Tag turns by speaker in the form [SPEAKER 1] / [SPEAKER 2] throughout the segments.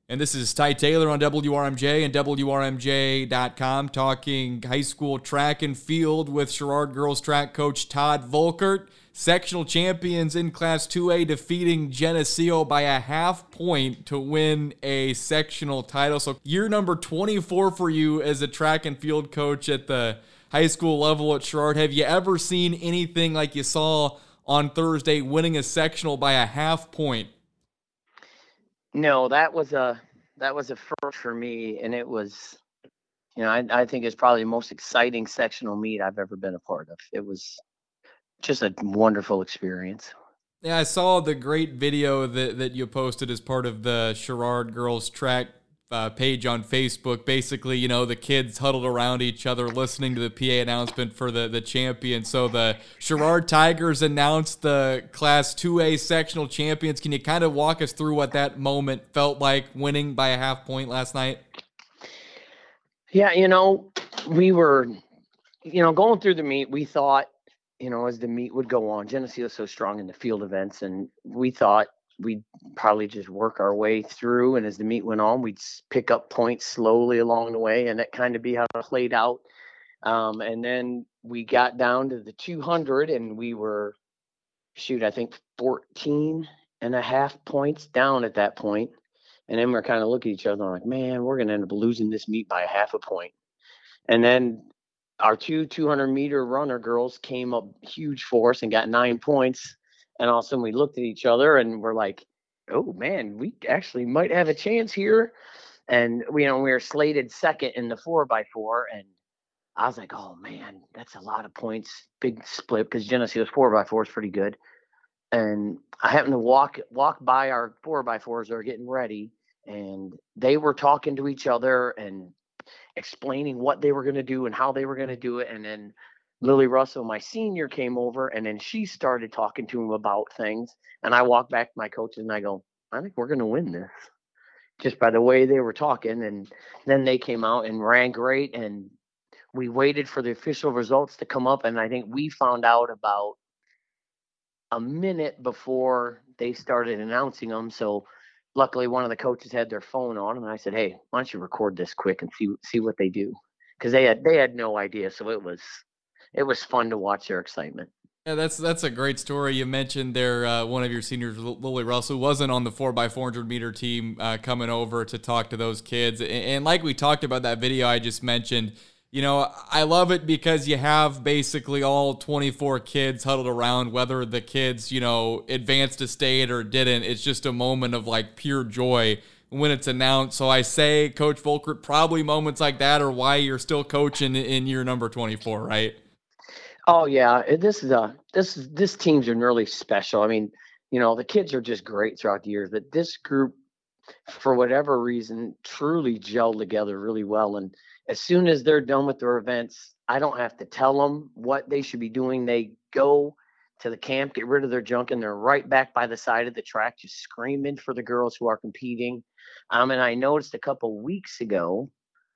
[SPEAKER 1] And this is Ty Taylor on WRMJ and WRMJ.com talking high school track and field with Sherrard girls track coach Todd Volkert. Sectional champions in Class 2A defeating Geneseo by a half point to win a sectional title. So year number 24 for you as a track and field coach at the high school level at Sherrard. Have you ever seen anything like you saw on Thursday, winning a sectional by a half point?
[SPEAKER 2] No, that was a first for me, and it was, I think it's probably the most exciting sectional meet I've ever been a part of. It was just a wonderful experience.
[SPEAKER 1] Yeah, I saw the great video that you posted as part of the Sherrard girls track page on Facebook. Basically, the kids huddled around each other listening to the PA announcement for the champion. So the Sherrard Tigers announced the Class 2A sectional champions. Can you kind of walk us through what that moment felt like, winning by a half point last night?
[SPEAKER 2] Yeah, we were, going through the meet, we thought, as the meet would go on, Geneseo was so strong in the field events, and we thought we'd probably just work our way through. And as the meet went on, we'd pick up points slowly along the way, and that kind of be how it played out. And then we got down to the 200, and we were, I think 14 and a half points down at that point. And then we're kind of looking at each other like, man, we're going to end up losing this meet by a half a point. And then our 200-meter runner girls came up huge for us and got 9 points. And all of a sudden we looked at each other and we're like, oh man, we actually might have a chance here. And we were slated second in the 4x4. And I was like, oh man, that's a lot of points. Big split because Geneseo's 4x4 is pretty good. And I happened to walk by our 4x4s that were getting ready, and they were talking to each other and explaining what they were going to do and how they were going to do it. And then Lily Russell, my senior, came over, and then she started talking to him about things. And I walked back to my coaches and I go, I think we're going to win this, just by the way they were talking. And then they came out and ran great, and we waited for the official results to come up. And I think we found out about a minute before they started announcing them. So luckily one of the coaches had their phone on, and I said, hey, why don't you record this quick and see what they do, because they had no idea. So it was fun to watch their excitement.
[SPEAKER 1] Yeah, that's a great story. You mentioned there one of your seniors, Lily Russell, wasn't on the 4x400 meter team coming over to talk to those kids. And like we talked about that video I just mentioned, I love it because you have basically all 24 kids huddled around, whether the kids, advanced to state or didn't. It's just a moment of like pure joy when it's announced. So I say, Coach Volkert, probably moments like that are why you're still coaching in year number 24, right?
[SPEAKER 2] Oh yeah, this team's been really special. I mean, the kids are just great throughout the years, but this group, for whatever reason, truly gelled together really well. And as soon as they're done with their events, I don't have to tell them what they should be doing. They go to the camp, get rid of their junk, and they're right back by the side of the track, just screaming for the girls who are competing. And I noticed a couple weeks ago,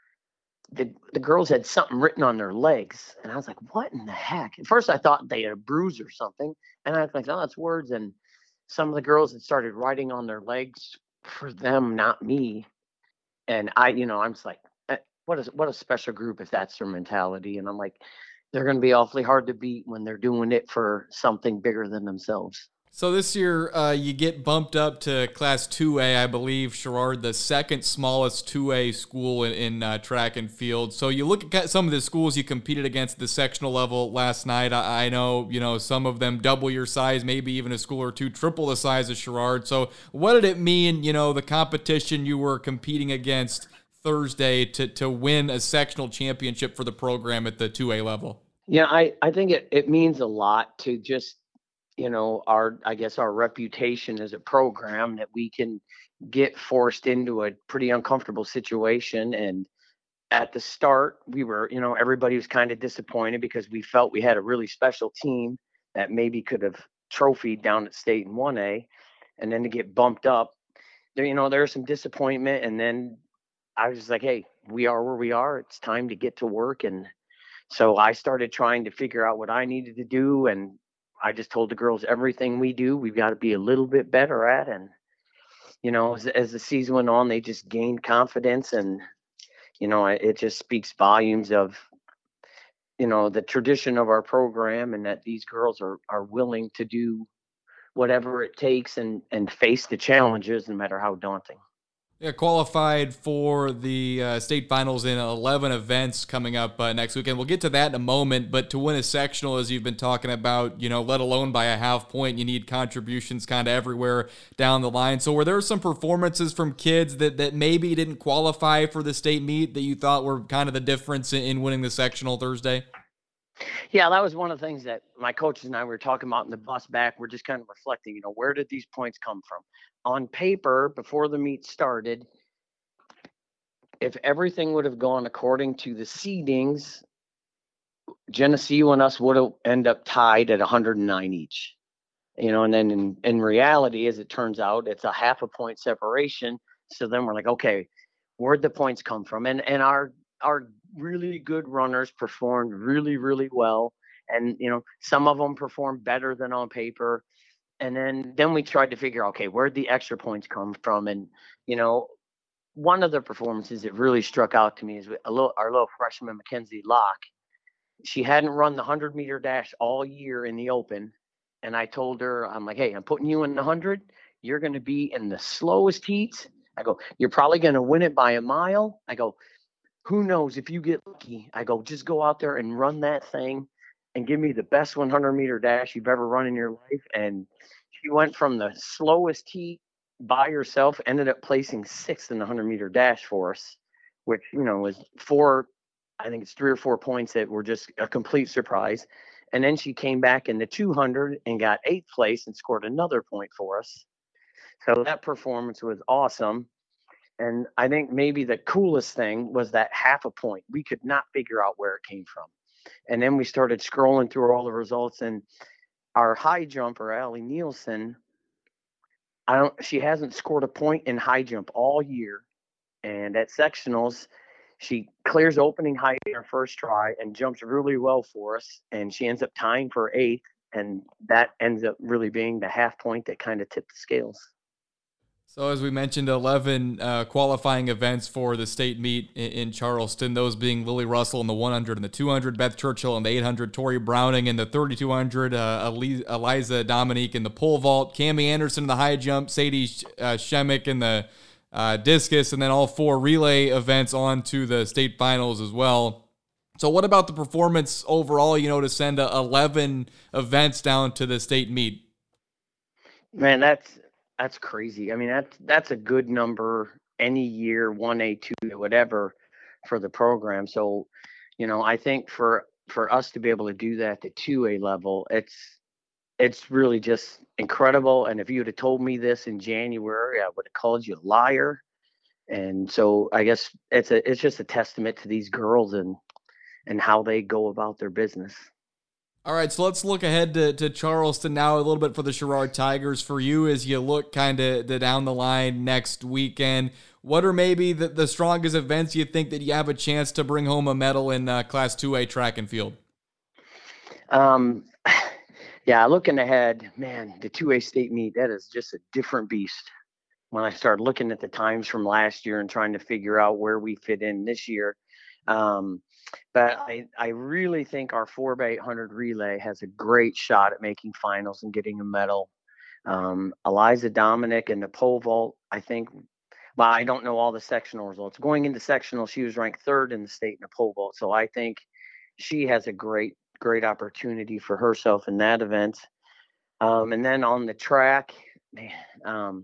[SPEAKER 2] the girls had something written on their legs, and I was like, "What in the heck?" At first, I thought they had a bruise or something, and I was like, "Oh, that's words." And some of the girls had started writing on their legs for them, not me. And I'm just like, what a special group if that's their mentality. And I'm like, they're going to be awfully hard to beat when they're doing it for something bigger than themselves.
[SPEAKER 1] So this year, you get bumped up to Class 2A, I believe, Sherrard, the second smallest 2A school in track and field. So you look at some of the schools you competed against at the sectional level last night. I know, some of them double your size, maybe even a school or two triple the size of Sherrard. So what did it mean, the competition you were competing against Thursday to win a sectional championship for the program at the 2A level?
[SPEAKER 2] Yeah, I think it means a lot to just our reputation as a program, that we can get forced into a pretty uncomfortable situation. And at the start, we were, everybody was kind of disappointed because we felt we had a really special team that maybe could have trophied down at state in 1A. And then to get bumped up there was some disappointment. And then I was just like, hey, we are where we are, it's time to get to work. And so I started trying to figure out what I needed to do. And I just told the girls, everything we do, we've got to be a little bit better at. And as the season went on, they just gained confidence, and it just speaks volumes of the tradition of our program, and that these girls are willing to do whatever it takes and face the challenges, no matter how daunting.
[SPEAKER 1] Yeah, qualified for the state finals in 11 events coming up next weekend. We'll get to that in a moment, but to win a sectional, as you've been talking about, let alone by a half point, you need contributions kind of everywhere down the line. So were there some performances from kids that maybe didn't qualify for the state meet that you thought were kind of the difference in winning the sectional Thursday?
[SPEAKER 2] Yeah, that was one of the things that my coaches and I were talking about in the bus back. We're just kind of reflecting, where did these points come from? On paper, before the meet started, if everything would have gone according to the seedings, Geneseo and us would have end up tied at 109 each. And then in reality, as it turns out, it's a half a point separation. So then we're like, okay, where'd the points come from? And our really good runners performed really, really well. And, some of them performed better than on paper. And then we tried to figure out, okay, where'd the extra points come from? And, one of the performances that really struck out to me is our little freshman, Mackenzie Locke. She hadn't run the 100-meter dash all year in the open. And I told her, I'm like, hey, I'm putting you in the 100. You're going to be in the slowest heats. I go, you're probably going to win it by a mile. I go, who knows if you get lucky. I go, just go out there and run that thing and give me the best 100-meter dash you've ever run in your life. And she went from the slowest heat by herself, ended up placing 6th in the 100-meter dash for us, which, was I think it's 3 or 4 points that were just a complete surprise. And then she came back in the 200 and got 8th place and scored another point for us. So that performance was awesome. And I think maybe the coolest thing was that half a point. We could not figure out where it came from. And then we started scrolling through all the results, and our high jumper, Allie Nielsen, she hasn't scored a point in high jump all year. And at sectionals, she clears opening height in her first try and jumps really well for us. And she ends up tying for 8th. And that ends up really being the half point that kind of tipped the scales.
[SPEAKER 1] So as we mentioned, 11 qualifying events for the state meet in Charleston, those being Lily Russell in the 100 and the 200, Beth Churchill in the 800, Tori Browning in the 3200, Eliza Dominique in the pole vault, Cammie Anderson in the high jump, Sadie Shemick in the discus, and then all 4 relay events on to the state finals as well. So what about the performance overall, to send 11 events down to the state meet?
[SPEAKER 2] Man, that's crazy. I mean, that's a good number any year, 1A, 2A, whatever, for the program. So, I think for us to be able to do that at the 2A level, it's really just incredible. And if you would have told me this in January, I would have called you a liar. And so I guess it's just a testament to these girls and how they go about their business.
[SPEAKER 1] All right, so let's look ahead to Charleston now a little bit for the Sherrard Tigers. For you, as you look kind of down the line next weekend, what are maybe the strongest events you think that you have a chance to bring home a medal in Class 2A track and field?
[SPEAKER 2] Yeah, looking ahead, man, the 2A state meet, that is just a different beast. When I started looking at the times from last year and trying to figure out where we fit in this year, but I really think our 4x800 relay has a great shot at making finals and getting a medal. Eliza Dominic in the pole vault, I think, well, I don't know all the sectional results. Going into sectional, she was ranked 3rd in the state in the pole vault. So I think she has a great opportunity for herself in that event. And then on the track, man,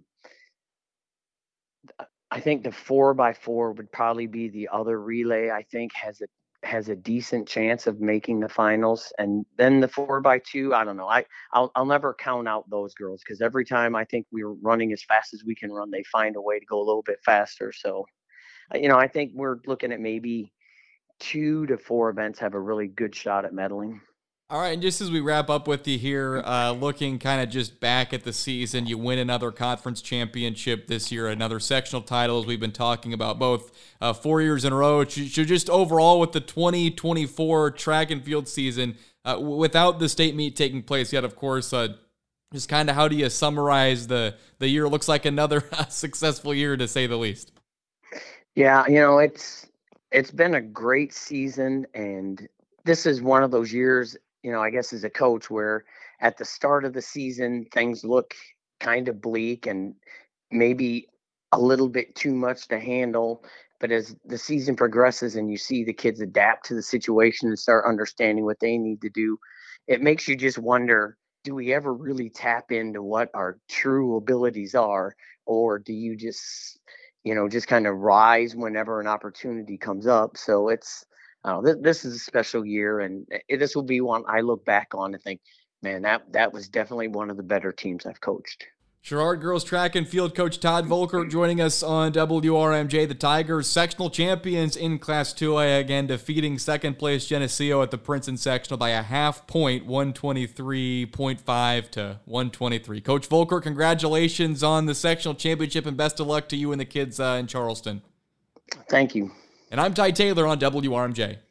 [SPEAKER 2] I think the 4x4 would probably be the other relay I think has a decent chance of making the finals. And then the 4x2, I don't know. I'll never count out those girls, because every time I think we're running as fast as we can run, they find a way to go a little bit faster. So, I think we're looking at maybe 2 to 4 events have a really good shot at medaling.
[SPEAKER 1] All right, and just as we wrap up with you here, looking kind of just back at the season, you win another conference championship this year, another sectional title, as we've been talking about, both 4 years in a row. So just overall with the 2024 track and field season, without the state meet taking place yet, of course, Just kind of how do you summarize the year? It looks like another successful year, to say the least.
[SPEAKER 2] Yeah, it's been a great season, and this is one of those years, I guess as a coach, where at the start of the season things look kind of bleak and maybe a little bit too much to handle. But as the season progresses and you see the kids adapt to the situation and start understanding what they need to do, it makes you just wonder, do we ever really tap into what our true abilities are? Or do you just kind of rise whenever an opportunity comes up? So this is a special year, and this will be one I look back on and think, man, that was definitely one of the better teams I've coached.
[SPEAKER 1] Girard girls track and field coach Todd Volker joining us on WRMJ. The Tigers sectional champions in Class 2A, again defeating second place Geneseo at the Princeton sectional by a half point, 123.5 to 123. Coach Volker, congratulations on the sectional championship and best of luck to you and the kids in Charleston.
[SPEAKER 2] Thank you.
[SPEAKER 1] And I'm Ty Taylor on WRMJ.